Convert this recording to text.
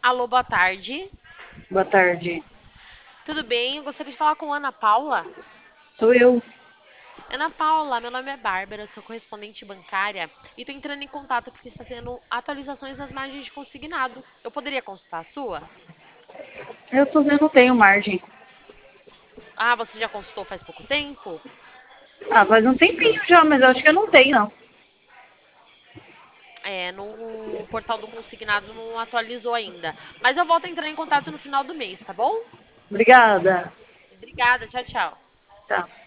Alô, boa tarde. Boa tarde. Tudo bem? Eu gostaria de falar com Ana Paula. Sou eu. Ana Paula, meu nome é Bárbara, eu sou correspondente bancária e estou entrando em contato porque está tendo atualizações nas margens de consignado. Eu poderia consultar a sua? Eu não tenho margem. Ah, você já consultou faz pouco tempo? Ah, faz um tempinho já, mas eu acho que eu não tenho, não. É, no portal do consignado não atualizou ainda. Mas eu volto a entrar em contato no final do mês, tá bom? Obrigada. Obrigada, tchau, tchau. Tá.